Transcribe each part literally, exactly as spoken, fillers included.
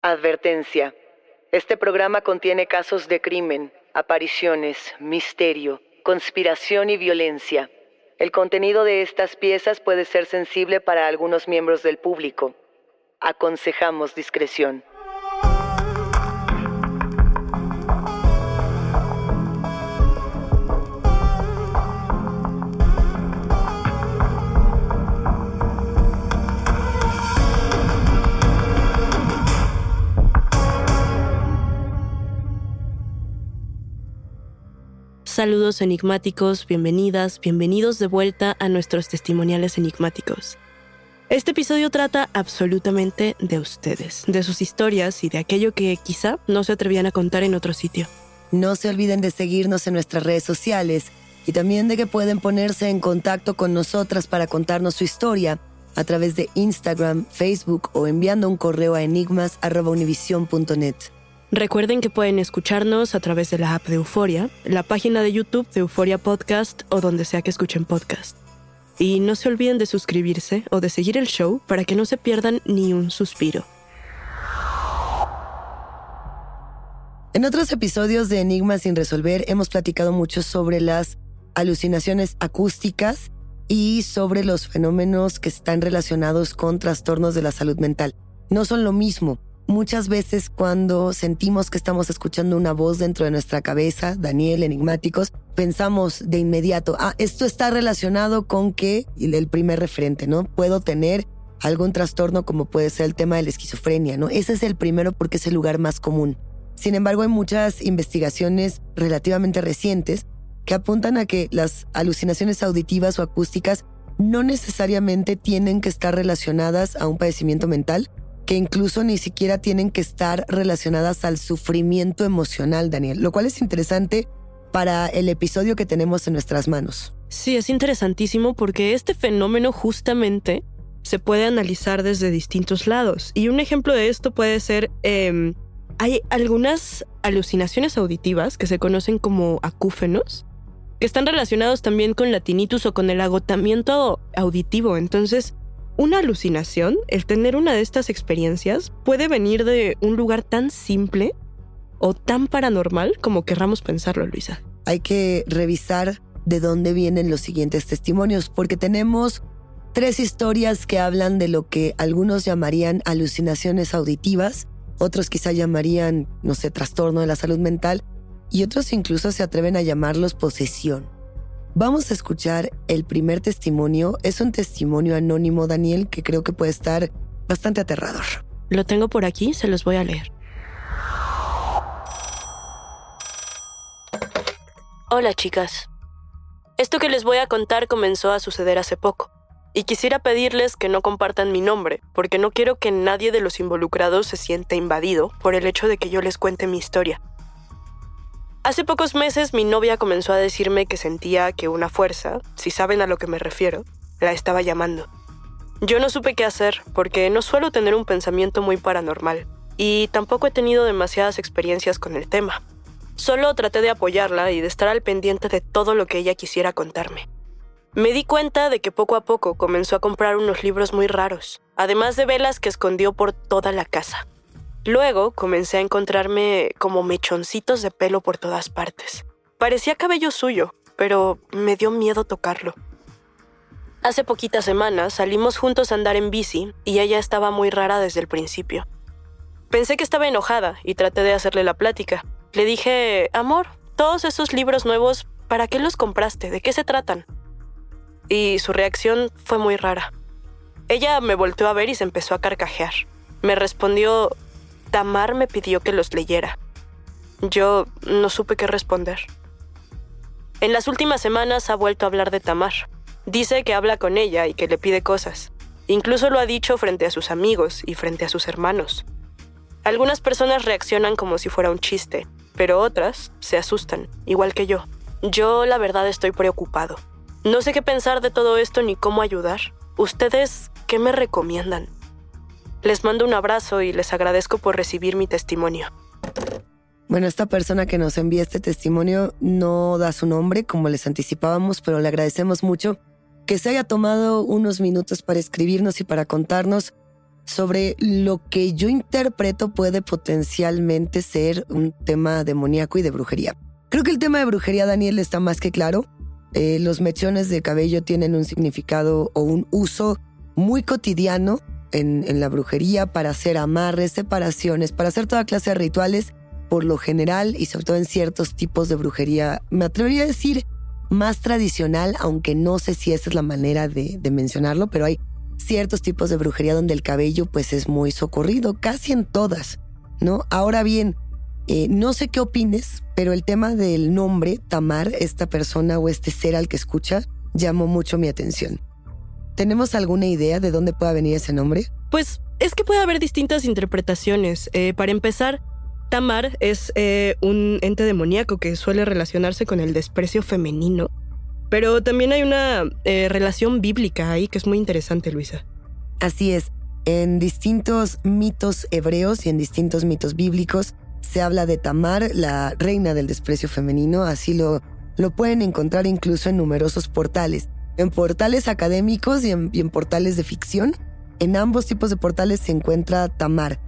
Advertencia. Este programa contiene casos de crimen, apariciones, misterio, conspiración y violencia. El contenido de estas piezas puede ser sensible para algunos miembros del público. Aconsejamos discreción. Saludos enigmáticos, bienvenidas, bienvenidos de vuelta a nuestros testimoniales enigmáticos. Este episodio trata absolutamente de ustedes, de sus historias y de aquello que quizá no se atrevían a contar en otro sitio. No se olviden de seguirnos en nuestras redes sociales y también de que pueden ponerse en contacto con nosotras para contarnos su historia a través de Instagram, Facebook o enviando un correo a enigmas arroba univision punto net. Recuerden que pueden escucharnos a través de la app de Euforia, la página de YouTube de Euforia Podcast o donde sea que escuchen podcast. Y no se olviden de suscribirse o de seguir el show para que no se pierdan ni un suspiro. En otros episodios de Enigmas sin resolver hemos platicado mucho sobre las alucinaciones acústicas y sobre los fenómenos que están relacionados con trastornos de la salud mental. No son lo mismo. Muchas veces cuando sentimos que estamos escuchando una voz dentro de nuestra cabeza, Daniel, enigmáticos, pensamos de inmediato, ah, esto está relacionado con que, y el primer referente, ¿no? Puedo tener algún trastorno como puede ser el tema de la esquizofrenia, ¿no? Ese es el primero porque es el lugar más común. Sin embargo, hay muchas investigaciones relativamente recientes que apuntan a que las alucinaciones auditivas o acústicas no necesariamente tienen que estar relacionadas a un padecimiento mental, que incluso ni siquiera tienen que estar relacionadas al sufrimiento emocional, Daniel, lo cual es interesante para el episodio que tenemos en nuestras manos. Sí, es interesantísimo porque este fenómeno justamente se puede analizar desde distintos lados. Y un ejemplo de esto puede ser, eh, hay algunas alucinaciones auditivas que se conocen como acúfenos, que están relacionados también con la tinnitus o con el agotamiento auditivo. Entonces, una alucinación, el tener una de estas experiencias, puede venir de un lugar tan simple o tan paranormal como querramos pensarlo, Luisa. Hay que revisar de dónde vienen los siguientes testimonios, porque tenemos tres historias que hablan de lo que algunos llamarían alucinaciones auditivas, otros quizá llamarían, no sé, trastorno de la salud mental, y otros incluso se atreven a llamarlos posesión. Vamos a escuchar el primer testimonio. Es un testimonio anónimo, Daniel, que creo que puede estar bastante aterrador. Lo tengo por aquí, se los voy a leer. Hola, chicas. Esto que les voy a contar comenzó a suceder hace poco. Y quisiera pedirles que no compartan mi nombre, porque no quiero que nadie de los involucrados se sienta invadido por el hecho de que yo les cuente mi historia. Hace pocos meses mi novia comenzó a decirme que sentía que una fuerza, si saben a lo que me refiero, la estaba llamando. Yo no supe qué hacer porque no suelo tener un pensamiento muy paranormal y tampoco he tenido demasiadas experiencias con el tema. Solo traté de apoyarla y de estar al pendiente de todo lo que ella quisiera contarme. Me di cuenta de que poco a poco comenzó a comprar unos libros muy raros, además de velas que escondió por toda la casa. Luego comencé a encontrarme como mechoncitos de pelo por todas partes. Parecía cabello suyo, pero me dio miedo tocarlo. Hace poquitas semanas salimos juntos a andar en bici y ella estaba muy rara desde el principio. Pensé que estaba enojada y traté de hacerle la plática. Le dije, amor, todos esos libros nuevos, ¿para qué los compraste? ¿De qué se tratan? Y su reacción fue muy rara. Ella me volteó a ver y se empezó a carcajear. Me respondió, Tamar me pidió que los leyera. Yo no supe qué responder. En las últimas semanas ha vuelto a hablar de Tamar. Dice que habla con ella y que le pide cosas. Incluso lo ha dicho frente a sus amigos y frente a sus hermanos. Algunas personas reaccionan como si fuera un chiste, pero otras se asustan, igual que yo. Yo, la verdad, estoy preocupado. No sé qué pensar de todo esto ni cómo ayudar. ¿Ustedes qué me recomiendan? Les mando un abrazo y les agradezco por recibir mi testimonio. Bueno, esta persona que nos envía este testimonio no da su nombre, como les anticipábamos, pero le agradecemos mucho que se haya tomado unos minutos para escribirnos y para contarnos sobre lo que yo interpreto puede potencialmente ser un tema demoníaco y de brujería. Creo que el tema de brujería, Daniel, está más que claro. Eh, los mechones de cabello tienen un significado o un uso muy cotidiano en, en la brujería para hacer amarres, separaciones, para hacer toda clase de rituales, por lo general, y sobre todo en ciertos tipos de brujería, me atrevería a decir más tradicional, aunque no sé si esa es la manera de, de mencionarlo, pero hay ciertos tipos de brujería donde el cabello pues es muy socorrido, casi en todas, ¿no? Ahora bien, eh, no sé qué opines, pero el tema del nombre, Tamar, esta persona o este ser al que escucha, llamó mucho mi atención. ¿Tenemos alguna idea de dónde pueda venir ese nombre? Pues es que puede haber distintas interpretaciones. Eh, para empezar, Tamar es eh, un ente demoníaco que suele relacionarse con el desprecio femenino. Pero también hay una eh, relación bíblica ahí que es muy interesante, Luisa. Así es. En distintos mitos hebreos y en distintos mitos bíblicos se habla de Tamar, la reina del desprecio femenino. Así lo, lo pueden encontrar incluso en numerosos portales. En portales académicos y en, y en portales de ficción. En ambos tipos de portales se encuentra Tamar.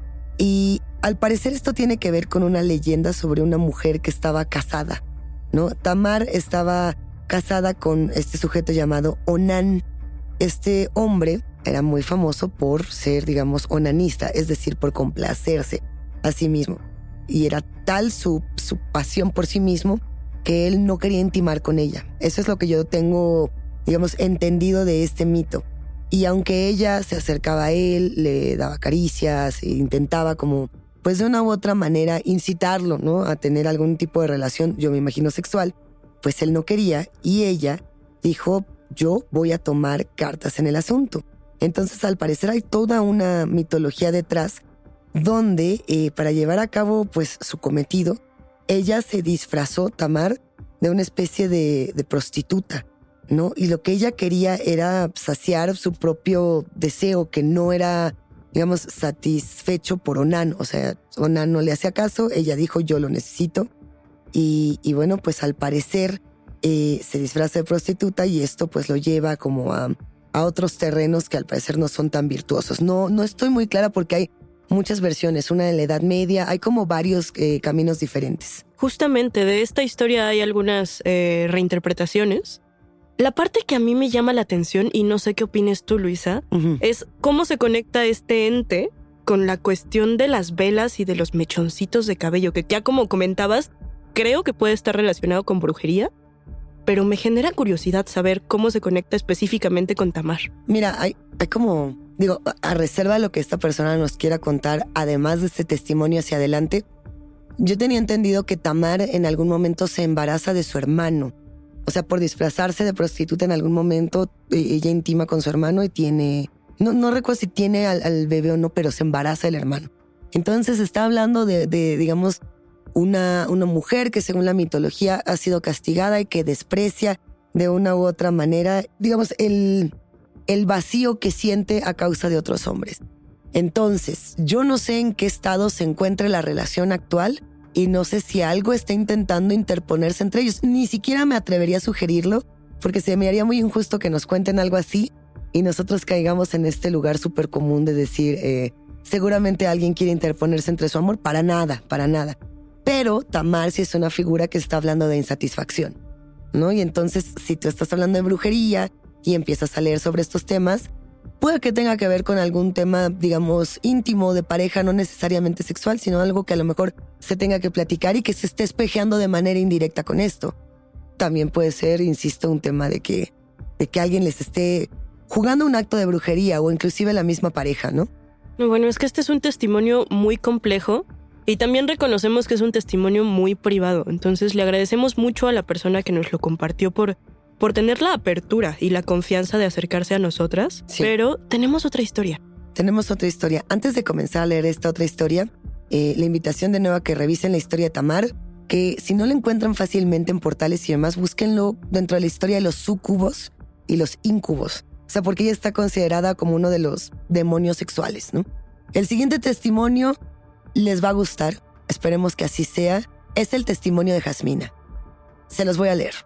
Y al parecer esto tiene que ver con una leyenda sobre una mujer que estaba casada, ¿no? Tamar estaba casada con este sujeto llamado Onán. Este hombre era muy famoso por ser, digamos, onanista, es decir, por complacerse a sí mismo. Y era tal su, su pasión por sí mismo que él no quería intimar con ella. Eso es lo que yo tengo, digamos, entendido de este mito. Y aunque ella se acercaba a él, le daba caricias e intentaba como, pues de una u otra manera, incitarlo, ¿no? A tener algún tipo de relación, yo me imagino sexual, pues él no quería y ella dijo, yo voy a tomar cartas en el asunto. Entonces, al parecer hay toda una mitología detrás donde, eh, para llevar a cabo pues su cometido, ella se disfrazó, Tamar, de una especie de, de prostituta, ¿no? Y lo que ella quería era saciar su propio deseo, que no era, digamos, satisfecho por Onán. O sea, Onán no le hacía caso, ella dijo, yo lo necesito. Y, y bueno, pues al parecer eh, se disfraza de prostituta y esto pues lo lleva como a, a otros terrenos que al parecer no son tan virtuosos. No, no estoy muy clara porque hay muchas versiones, una de la Edad Media, hay como varios eh, caminos diferentes. Justamente de esta historia hay algunas eh, reinterpretaciones. La parte que a mí me llama la atención, y no sé qué opines tú, Luisa, uh-huh. es cómo se conecta este ente con la cuestión de las velas y de los mechoncitos de cabello, que ya como comentabas, creo que puede estar relacionado con brujería, pero me genera curiosidad saber cómo se conecta específicamente con Tamar. Mira, hay, hay como, digo, a reserva de lo que esta persona nos quiera contar, además de este testimonio hacia adelante, yo tenía entendido que Tamar en algún momento se embaraza de su hermano. O sea, por disfrazarse de prostituta en algún momento, ella intima con su hermano y tiene, no, no recuerdo si tiene al, al bebé o no, pero se embaraza el hermano. Entonces está hablando de, de digamos, Una, una mujer que según la mitología ha sido castigada y que desprecia de una u otra manera, digamos, el, el vacío que siente a causa de otros hombres. Entonces, yo no sé en qué estado se encuentra la relación actual y no sé si algo está intentando interponerse entre ellos. Ni siquiera me atrevería a sugerirlo porque se me haría muy injusto que nos cuenten algo así y nosotros caigamos en este lugar súper común de decir, eh, seguramente alguien quiere interponerse entre su amor. Para nada, para nada. Pero Tamar sí es una figura que está hablando de insatisfacción, ¿no? Y entonces, si tú estás hablando de brujería y empiezas a leer sobre estos temas, puede que tenga que ver con algún tema, digamos, íntimo de pareja, no necesariamente sexual, sino algo que a lo mejor se tenga que platicar y que se esté espejeando de manera indirecta con esto. También puede ser, insisto, un tema de que, de que alguien les esté jugando un acto de brujería o inclusive la misma pareja, ¿no? Bueno, es que este es un testimonio muy complejo. Y también reconocemos que es un testimonio muy privado, entonces le agradecemos mucho a la persona que nos lo compartió por, por tener la apertura y la confianza de acercarse a nosotras, sí. Pero tenemos otra historia. Tenemos otra historia. Antes de comenzar a leer esta otra historia, eh, la invitación de nuevo a que revisen la historia de Tamar, que si no la encuentran fácilmente en portales y demás, búsquenlo dentro de la historia de los súcubos y los íncubos. O sea, porque ella está considerada como uno de los demonios sexuales, ¿no? El siguiente testimonio les va a gustar, esperemos que así sea, es el testimonio de Jasmina. Se los voy a leer.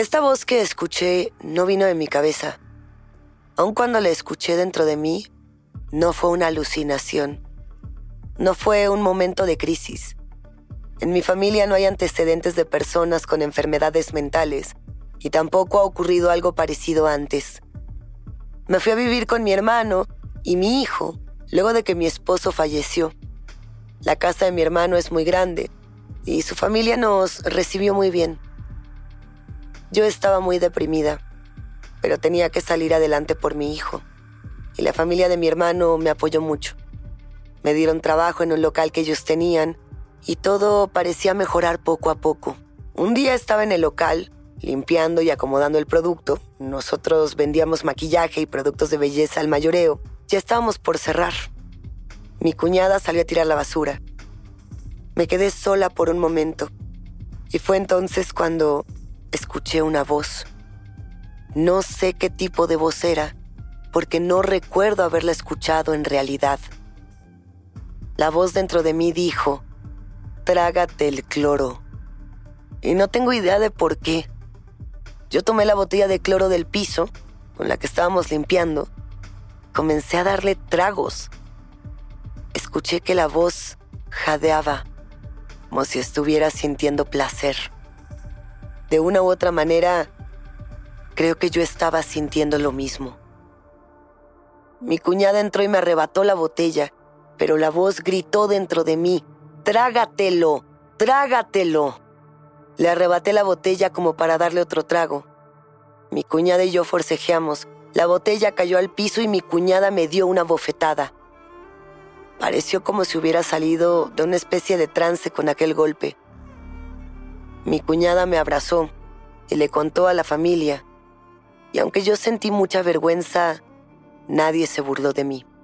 Esta voz que escuché no vino de mi cabeza. Aun cuando la escuché dentro de mí, no fue una alucinación. No fue un momento de crisis. En mi familia no hay antecedentes de personas con enfermedades mentales y tampoco ha ocurrido algo parecido antes. Me fui a vivir con mi hermano y mi hijo luego de que mi esposo falleció. La casa de mi hermano es muy grande y su familia nos recibió muy bien. Yo estaba muy deprimida, pero tenía que salir adelante por mi hijo. Y la familia de mi hermano me apoyó mucho. Me dieron trabajo en un local que ellos tenían y todo parecía mejorar poco a poco. Un día estaba en el local, limpiando y acomodando el producto. Nosotros vendíamos maquillaje y productos de belleza al mayoreo. Ya estábamos por cerrar. Mi cuñada salió a tirar la basura. Me quedé sola por un momento. Y fue entonces cuando escuché una voz. No sé qué tipo de voz era, porque no recuerdo haberla escuchado en realidad. La voz dentro de mí dijo, trágate el cloro. Y no tengo idea de por qué. Yo tomé la botella de cloro del piso, con la que estábamos limpiando. Comencé a darle tragos. Escuché que la voz jadeaba, como si estuviera sintiendo placer. De una u otra manera, creo que yo estaba sintiendo lo mismo. Mi cuñada entró y me arrebató la botella, pero la voz gritó dentro de mí, ¡trágatelo! ¡Trágatelo! Le arrebaté la botella como para darle otro trago. Mi cuñada y yo forcejeamos. La botella cayó al piso y mi cuñada me dio una bofetada. Pareció como si hubiera salido de una especie de trance con aquel golpe. Mi cuñada me abrazó y le contó a la familia. Y aunque yo sentí mucha vergüenza, nadie se burló de mí.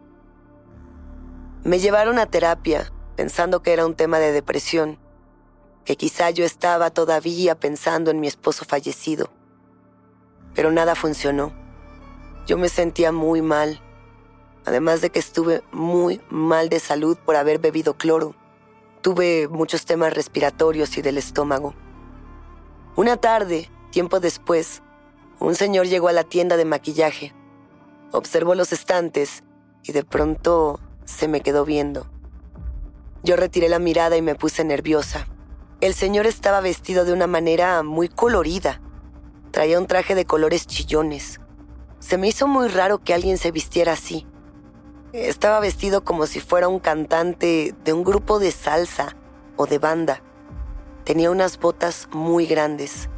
Me llevaron a terapia pensando que era un tema de depresión, que quizá yo estaba todavía pensando en mi esposo fallecido. Pero nada funcionó. Yo me sentía muy mal, además de que estuve muy mal de salud por haber bebido cloro. Tuve muchos temas respiratorios y del estómago. Una tarde, tiempo después, un señor llegó a la tienda de maquillaje. Observó los estantes y de pronto se me quedó viendo. Yo retiré la mirada y me puse nerviosa. El señor estaba vestido de una manera muy colorida. Traía un traje de colores chillones. Se me hizo muy raro que alguien se vistiera así. Estaba vestido como si fuera un cantante de un grupo de salsa o de banda. Tenía unas botas muy grandes.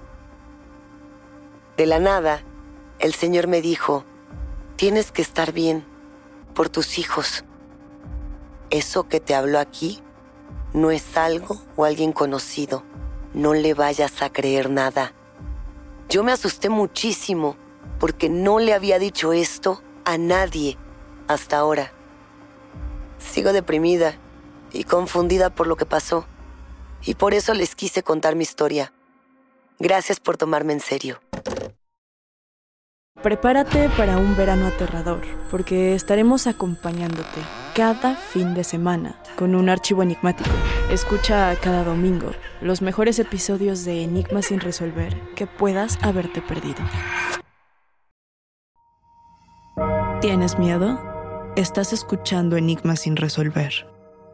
De la nada, el señor me dijo, tienes que estar bien por tus hijos. Eso que te habló aquí no es algo o alguien conocido. No le vayas a creer nada. Yo me asusté muchísimo porque no le había dicho esto a nadie hasta ahora. Sigo deprimida y confundida por lo que pasó. Y por eso les quise contar mi historia. Gracias por tomarme en serio. Prepárate para un verano aterrador, porque estaremos acompañándote cada fin de semana con un archivo enigmático. Escucha cada domingo los mejores episodios de Enigmas sin resolver que puedas haberte perdido. ¿Tienes miedo? Estás escuchando Enigmas sin resolver.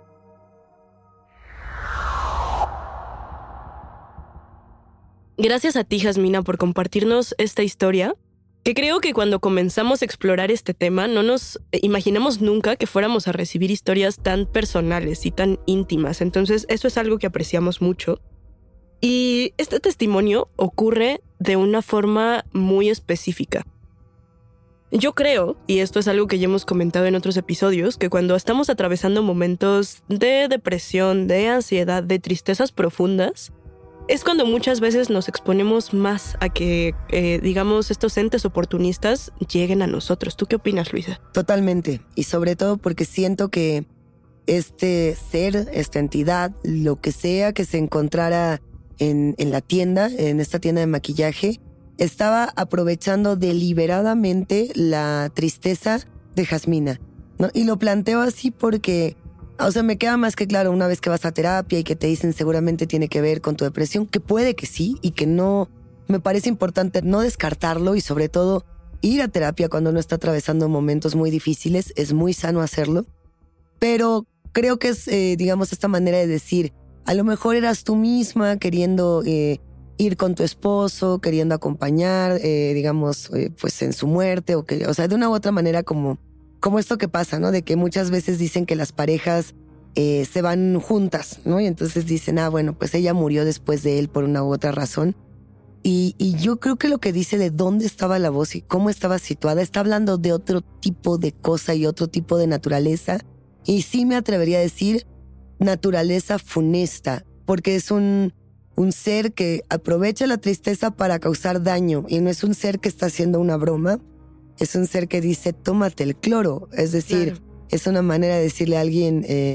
Gracias a ti, Jasmina, por compartirnos esta historia, que creo que cuando comenzamos a explorar este tema no nos imaginamos nunca que fuéramos a recibir historias tan personales y tan íntimas. Entonces, eso es algo que apreciamos mucho. Y este testimonio ocurre de una forma muy específica. Yo creo, y esto es algo que ya hemos comentado en otros episodios, que cuando estamos atravesando momentos de depresión, de ansiedad, de tristezas profundas, es cuando muchas veces nos exponemos más a que, eh, digamos, estos entes oportunistas lleguen a nosotros. ¿Tú qué opinas, Luisa? Totalmente. Y sobre todo porque siento que este ser, esta entidad, lo que sea que se encontrara en, en la tienda, en esta tienda de maquillaje, estaba aprovechando deliberadamente la tristeza de Jasmina, ¿no? Y lo planteo así porque, o sea, me queda más que claro una vez que vas a terapia y que te dicen seguramente tiene que ver con tu depresión, que puede que sí y que no, me parece importante no descartarlo y sobre todo ir a terapia cuando uno está atravesando momentos muy difíciles. Es muy sano hacerlo. Pero creo que es, eh, digamos, esta manera de decir, a lo mejor eras tú misma queriendo eh, ir con tu esposo, queriendo acompañar, eh, digamos, eh, pues en su muerte, o que, o sea, de una u otra manera como, como esto que pasa, ¿no? De que muchas veces dicen que las parejas eh, se van juntas, ¿no? Y entonces dicen, ah, bueno, pues ella murió después de él por una u otra razón. Y, y yo creo que lo que dice de dónde estaba la voz y cómo estaba situada, está hablando de otro tipo de cosa y otro tipo de naturaleza. Y sí me atrevería a decir naturaleza funesta, porque es un, un ser que aprovecha la tristeza para causar daño y no es un ser que está haciendo una broma, es un ser que dice tómate el cloro, es decir, claro. Es una manera de decirle a alguien eh,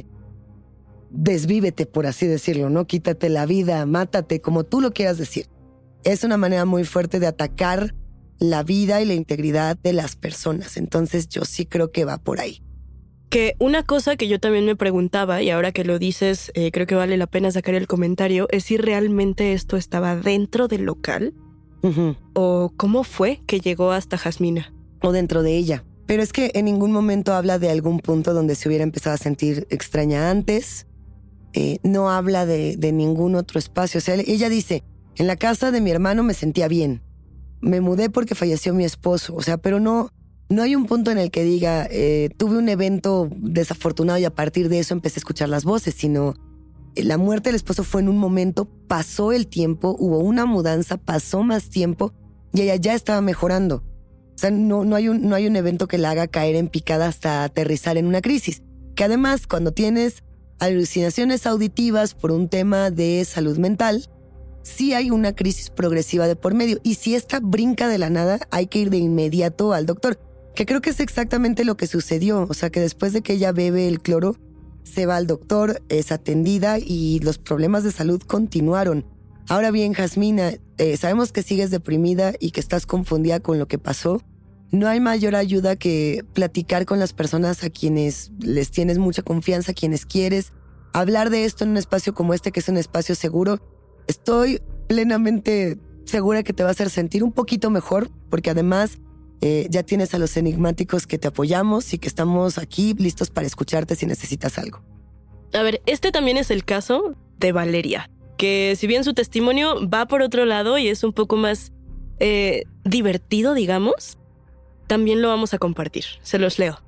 desvívete, por así decirlo, ¿no? Quítate la vida, mátate, como tú lo quieras decir. Es una manera muy fuerte de atacar la vida y la integridad de las personas, entonces yo sí creo que va por ahí. Que una cosa que yo también me preguntaba, y ahora que lo dices, eh, creo que vale la pena sacar el comentario, es si realmente esto estaba dentro del local, uh-huh. o cómo fue que llegó hasta Jasmina. O dentro de ella. Pero es que en ningún momento habla de algún punto donde se hubiera empezado a sentir extraña antes. Eh, no habla de, de ningún otro espacio. O sea, ella dice, en la casa de mi hermano me sentía bien. Me mudé porque falleció mi esposo. O sea, pero no... No hay un punto en el que diga, eh, tuve un evento desafortunado y a partir de eso empecé a escuchar las voces, sino la muerte del esposo fue en un momento, pasó el tiempo, hubo una mudanza, pasó más tiempo y ella ya estaba mejorando. O sea, no, no, hay un, no hay un evento que la haga caer en picada hasta aterrizar en una crisis. Que además, cuando tienes alucinaciones auditivas por un tema de salud mental, sí hay una crisis progresiva de por medio. Y si esta brinca de la nada, hay que ir de inmediato al doctor. Que creo que es exactamente lo que sucedió. O sea, que después de que ella bebe el cloro, se va al doctor, es atendida y los problemas de salud continuaron. Ahora bien, Jasmina, eh, sabemos que sigues deprimida y que estás confundida con lo que pasó. No hay mayor ayuda que platicar con las personas a quienes les tienes mucha confianza, a quienes quieres. Hablar de esto en un espacio como este, que es un espacio seguro. Estoy plenamente segura que te va a hacer sentir un poquito mejor, porque además... Eh, ya tienes a los enigmáticos que te apoyamos y que estamos aquí listos para escucharte si necesitas algo. A ver, este también es el caso de Valeria, que si bien su testimonio va por otro lado y es un poco más eh, divertido, digamos, también lo vamos a compartir. Se los leo.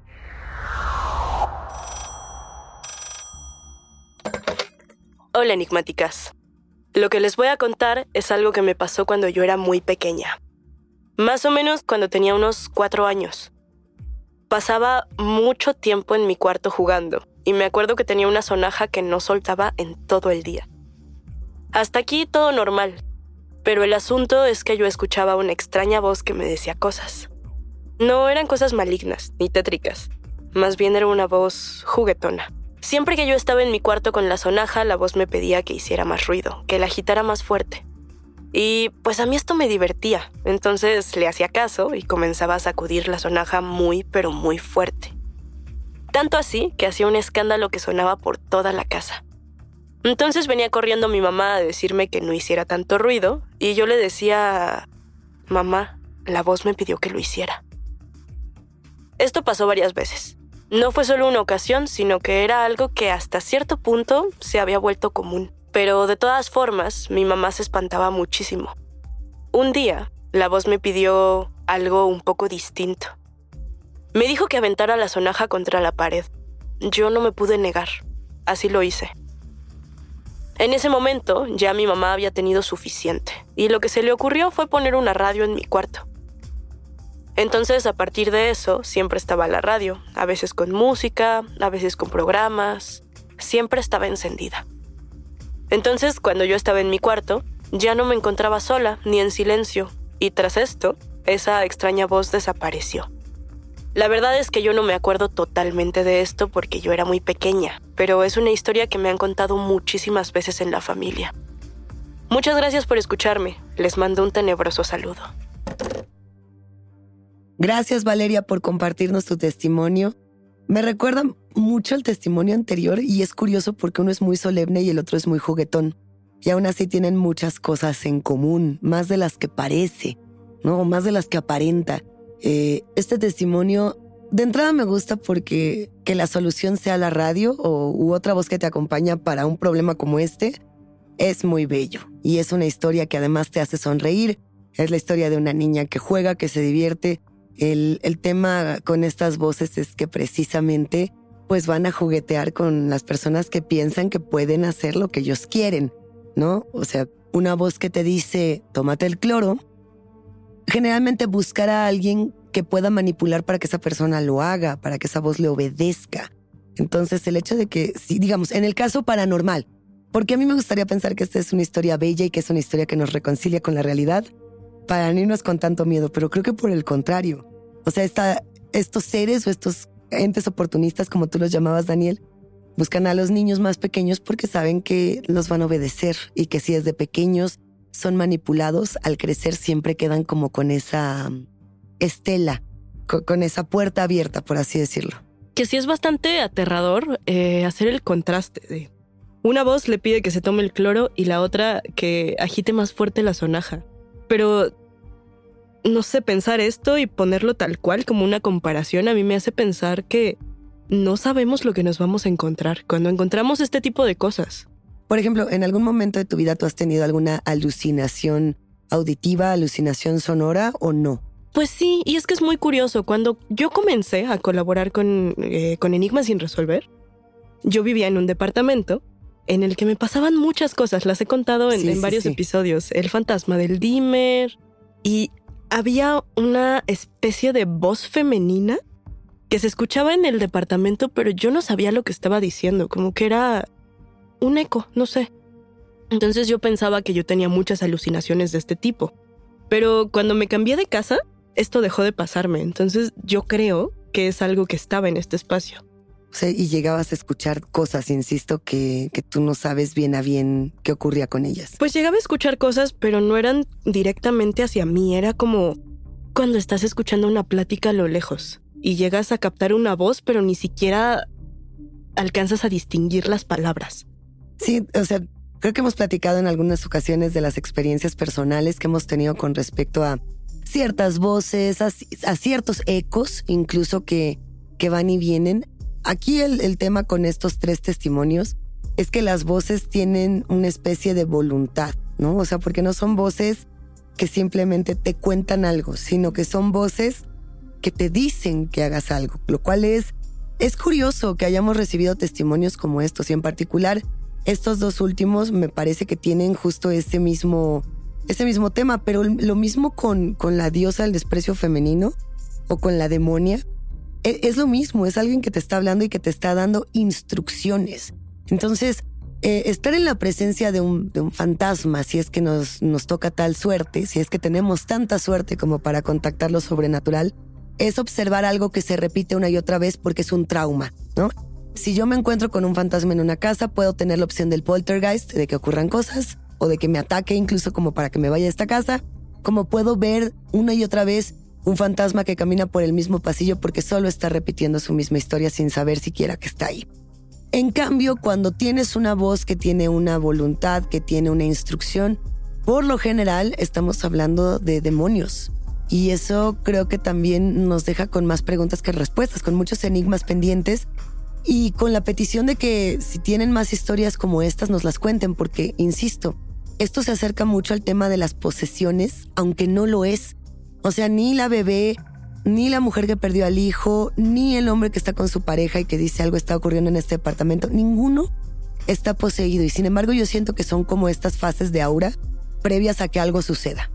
Hola, enigmáticas. Lo que les voy a contar es algo que me pasó cuando yo era muy pequeña. Más o menos cuando tenía unos cuatro años. Pasaba mucho tiempo en mi cuarto jugando y me acuerdo que tenía una sonaja que no soltaba en todo el día. Hasta aquí todo normal, pero el asunto es que yo escuchaba una extraña voz que me decía cosas. No eran cosas malignas ni tétricas, más bien era una voz juguetona. Siempre que yo estaba en mi cuarto con la sonaja, la voz me pedía que hiciera más ruido, que la agitara más fuerte. Y pues a mí esto me divertía, entonces le hacía caso y comenzaba a sacudir la sonaja muy pero muy fuerte. Tanto así que hacía un escándalo que sonaba por toda la casa. Entonces venía corriendo mi mamá a decirme que no hiciera tanto ruido y yo le decía, mamá, la voz me pidió que lo hiciera. Esto pasó varias veces. No fue solo una ocasión, sino que era algo que hasta cierto punto se había vuelto común. Pero de todas formas, mi mamá se espantaba muchísimo. Un día, la voz me pidió algo un poco distinto. Me dijo que aventara la sonaja contra la pared. Yo no me pude negar. Así lo hice. En ese momento, ya mi mamá había tenido suficiente, y lo que se le ocurrió fue poner una radio en mi cuarto. Entonces, a partir de eso, siempre estaba la radio, a veces con música, a veces con programas, siempre estaba encendida. Entonces, cuando yo estaba en mi cuarto, ya no me encontraba sola ni en silencio, y tras esto, esa extraña voz desapareció. La verdad es que yo no me acuerdo totalmente de esto porque yo era muy pequeña, pero es una historia que me han contado muchísimas veces en la familia. Muchas gracias por escucharme. Les mando un tenebroso saludo. Gracias, Valeria, por compartirnos tu testimonio. Me recuerda mucho al testimonio anterior y es curioso porque uno es muy solemne y el otro es muy juguetón. y aún así tienen muchas cosas en común, más de las que parece, ¿no? Más de las que aparenta. Eh, este testimonio, de entrada me gusta porque que la solución sea la radio o u otra voz que te acompaña para un problema como este, es muy bello. Y es una historia que además te hace sonreír. Es la historia de una niña que juega, que se divierte. El, el tema con estas voces es que precisamente pues van a juguetear con las personas que piensan que pueden hacer lo que ellos quieren, ¿no? O sea, una voz que te dice, tómate el cloro, generalmente buscará a alguien que pueda manipular para que esa persona lo haga, para que esa voz le obedezca. Entonces, el hecho de que, sí, digamos, en el caso paranormal, porque a mí me gustaría pensar que esta es una historia bella y que es una historia que nos reconcilia con la realidad, para no irnos con tanto miedo, pero creo que por el contrario. O sea, esta, estos seres o estos entes oportunistas, como tú los llamabas, Daniel, buscan a los niños más pequeños porque saben que los van a obedecer y que si desde pequeños son manipulados, al crecer siempre quedan como con esa estela, con, con esa puerta abierta, por así decirlo. Que sí es bastante aterrador eh, hacer el contraste de una voz le pide que se tome el cloro y la otra que agite más fuerte la sonaja. Pero no sé, pensar esto y ponerlo tal cual como una comparación a mí me hace pensar que no sabemos lo que nos vamos a encontrar cuando encontramos este tipo de cosas. Por ejemplo, ¿en algún momento de tu vida tú has tenido alguna alucinación auditiva, alucinación sonora o no? Pues sí, y es que es muy curioso. Cuando yo comencé a colaborar con, eh, con Enigmas sin resolver, yo vivía en un departamento en el que me pasaban muchas cosas. Las he contado en, sí, en sí, varios sí. episodios. El fantasma del dimmer. Y había una especie de voz femenina que se escuchaba en el departamento, pero yo no sabía lo que estaba diciendo. Como que era un eco, no sé. Entonces yo pensaba que yo tenía muchas alucinaciones de este tipo. Pero cuando me cambié de casa, esto dejó de pasarme. Entonces yo creo que es algo que estaba en este espacio. O sea, y llegabas a escuchar cosas, insisto, que, que tú no sabes bien a bien qué ocurría con ellas. Pues llegaba a escuchar cosas, pero no eran directamente hacia mí. Era como cuando estás escuchando una plática a lo lejos y llegas a captar una voz, pero ni siquiera alcanzas a distinguir las palabras. Sí, o sea, creo que hemos platicado en algunas ocasiones de las experiencias personales que hemos tenido con respecto a ciertas voces, a, a ciertos ecos, incluso que, que van y vienen. Aquí el, el tema con estos tres testimonios es que las voces tienen una especie de voluntad, ¿no? O sea, porque no son voces que simplemente te cuentan algo, sino que son voces que te dicen que hagas algo, lo cual es, es curioso que hayamos recibido testimonios como estos, y en particular estos dos últimos me parece que tienen justo ese mismo, ese mismo tema, pero lo mismo con, con la diosa del desprecio femenino o con la demonia. Es lo mismo, es alguien que te está hablando y que te está dando instrucciones. Entonces, eh, estar en la presencia de un, de un fantasma, si es que nos, nos toca tal suerte, si es que tenemos tanta suerte como para contactar lo sobrenatural, es observar algo que se repite una y otra vez porque es un trauma, ¿no? Si yo me encuentro con un fantasma en una casa, puedo tener la opción del poltergeist, de que ocurran cosas, o de que me ataque incluso como para que me vaya a esta casa, como puedo ver una y otra vez un fantasma que camina por el mismo pasillo porque solo está repitiendo su misma historia sin saber siquiera que está ahí. En cambio, cuando tienes una voz que tiene una voluntad, que tiene una instrucción, por lo general estamos hablando de demonios. Y eso creo que también nos deja con más preguntas que respuestas, con muchos enigmas pendientes y con la petición de que si tienen más historias como estas nos las cuenten porque, insisto, esto se acerca mucho al tema de las posesiones, aunque no lo es. O sea, ni la bebé, ni la mujer que perdió al hijo, ni el hombre que está con su pareja y que dice algo está ocurriendo en este departamento, ninguno está poseído. Y sin embargo yo siento que son como estas fases de aura previas a que algo suceda.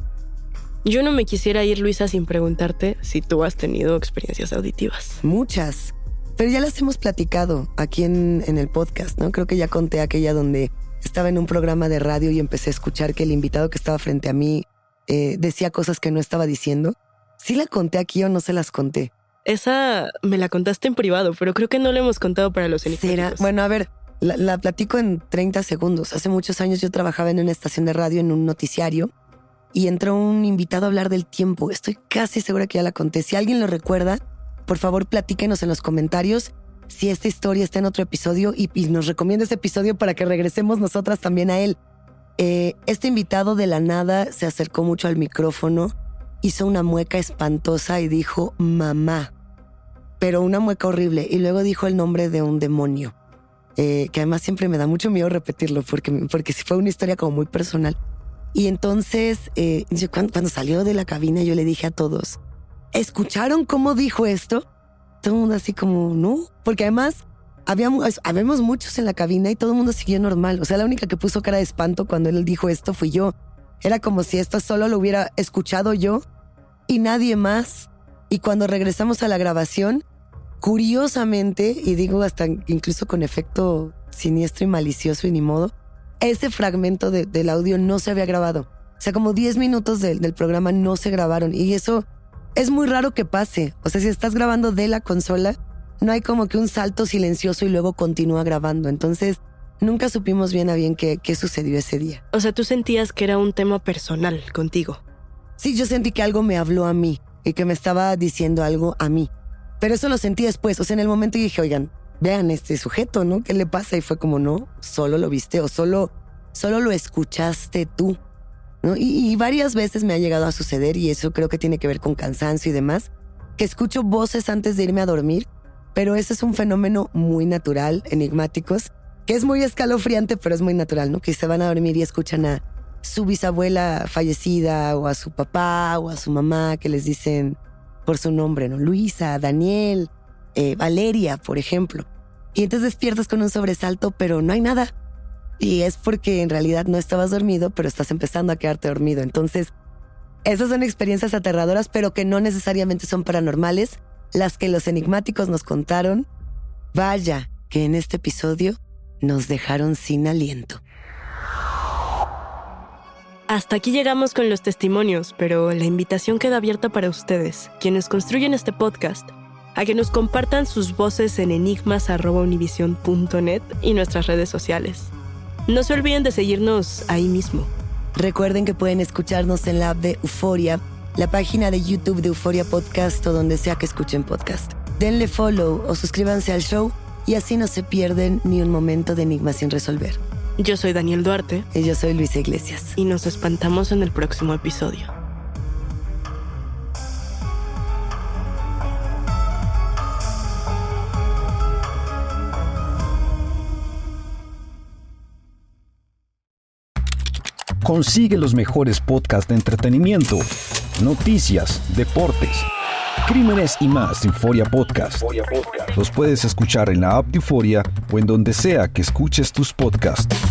Yo no me quisiera ir, Luisa, sin preguntarte si tú has tenido experiencias auditivas. Muchas, pero ya las hemos platicado aquí en, en el podcast, ¿no? Creo que ya conté aquella donde estaba en un programa de radio y empecé a escuchar que el invitado que estaba frente a mí Eh, decía cosas que no estaba diciendo. ¿Sí la conté aquí o no se las conté? Esa me la contaste en privado, pero creo que no la hemos contado para los enigmáticos. Bueno, a ver, la, la platico en treinta segundos. Hace muchos años yo trabajaba en una estación de radio, en un noticiario, y entró un invitado a hablar del tiempo. Estoy casi segura que ya la conté. Si alguien lo recuerda, por favor platíquenos en los comentarios si esta historia está en otro episodio y, y nos recomienda ese episodio para que regresemos nosotras también a él. Eh, este invitado de la nada se acercó mucho al micrófono, hizo una mueca espantosa y dijo mamá, pero una mueca horrible, y luego dijo el nombre de un demonio, eh, que además siempre me da mucho miedo repetirlo porque, porque sí fue una historia como muy personal. Y entonces eh, yo, cuando, cuando salió de la cabina yo le dije a todos, ¿escucharon cómo dijo esto? Todo el mundo así como, no, porque además habíamos, habíamos muchos en la cabina y todo el mundo siguió normal. O sea, la única que puso cara de espanto cuando él dijo esto fui yo. Era como si esto solo lo hubiera escuchado yo y nadie más. Y cuando regresamos a la grabación, curiosamente, y digo hasta incluso con efecto siniestro y malicioso y ni modo, ese fragmento de, del audio no se había grabado. O sea, como diez minutos de, del programa no se grabaron. Y eso es muy raro que pase. O sea, si estás grabando de la consola, no hay como que un salto silencioso y luego continúa grabando. Entonces, nunca supimos bien a bien qué, qué sucedió ese día. O sea, tú sentías que era un tema personal contigo. Sí, yo sentí que algo me habló a mí y que me estaba diciendo algo a mí. Pero eso lo sentí después. O sea, en el momento dije, oigan, vean este sujeto, ¿no? ¿Qué le pasa? Y fue como, no, solo lo viste o solo, solo lo escuchaste tú, ¿no? Y, y varias veces me ha llegado a suceder, y eso creo que tiene que ver con cansancio y demás, que escucho voces antes de irme a dormir, pero ese es un fenómeno muy natural, enigmáticos, que es muy escalofriante, pero es muy natural, ¿no? Que se van a dormir y escuchan a su bisabuela fallecida o a su papá o a su mamá que les dicen por su nombre, ¿no? Luisa, Daniel, Eh, Valeria, por ejemplo. Y entonces despiertas con un sobresalto, pero no hay nada. Y es porque en realidad no estabas dormido, pero estás empezando a quedarte dormido. Entonces, esas son experiencias aterradoras, pero que no necesariamente son paranormales. Las que los enigmáticos nos contaron, vaya, que en este episodio nos dejaron sin aliento. Hasta aquí llegamos con los testimonios, pero la invitación queda abierta para ustedes, quienes construyen este podcast, a que nos compartan sus voces en enigmas arroba univision punto net y nuestras redes sociales. No se olviden de seguirnos ahí mismo. Recuerden que pueden escucharnos en la app de Euforia, la página de YouTube de Euforia Podcast o donde sea que escuchen podcast. Denle follow o suscríbanse al show y así no se pierden ni un momento de Enigmas sin resolver. Yo soy Daniel Duarte. Y yo soy Luisa Iglesias. Y nos espantamos en el próximo episodio. Consigue los mejores podcasts de entretenimiento, noticias, deportes, crímenes y más de Euforia Podcast. Los puedes escuchar en la app de Euforia o en donde sea que escuches tus podcasts.